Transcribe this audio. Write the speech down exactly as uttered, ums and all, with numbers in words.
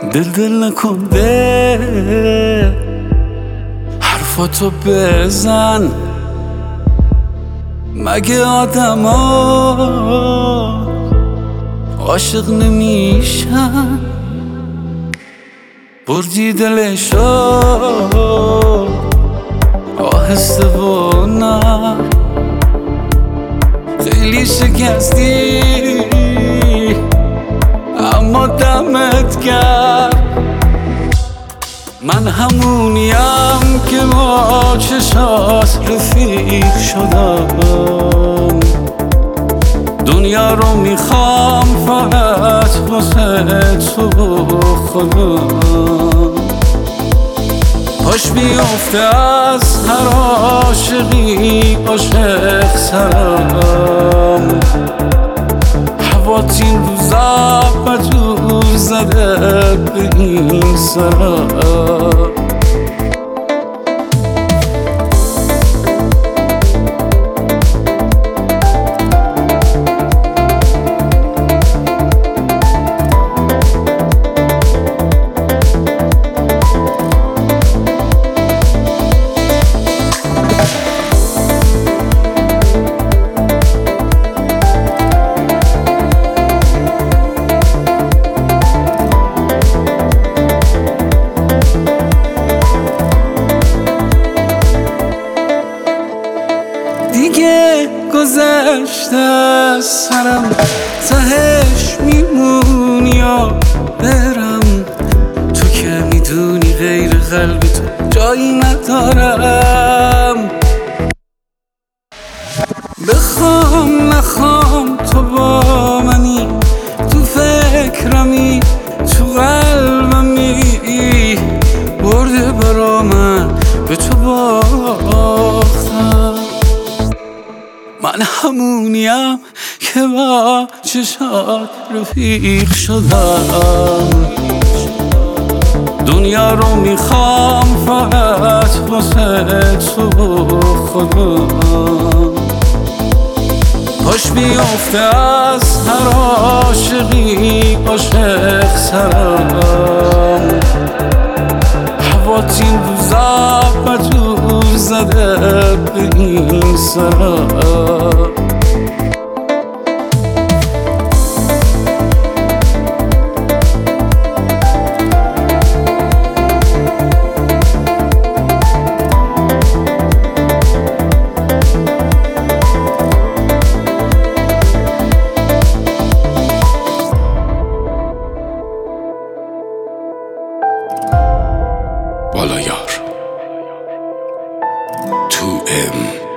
دل دل نکن ده حرفاتو بزن، مگه آدم ها عاشق نمیشن؟ بردی دلشو آهسته و نه، خیلی شکستی اما دمت کرد. من همونیم که با چشات رفیق شدم، دنیا رو میخوام فقط واسه تو خودم. پاش بیفته از هر عاشقی عاشق سرم، هوات این روزا بدور زده به این سرم. دیگه گذشته از سرم، تهش میمونی یا برم؟ تو که میدونی غیر قلب تو جایی ندارم. بخوام نخوام تو با منی، تو فکرمی تو قلبمی، برده برا من به تو باختم. من همونیم که با چشات رفیق شدم، دنیا رو میخوام فقط واسه تو خودم. پاش بیفته از هر عاشقی عاشق سرم، هوات این روزا بدور زده به این سرم. بالایار تو ام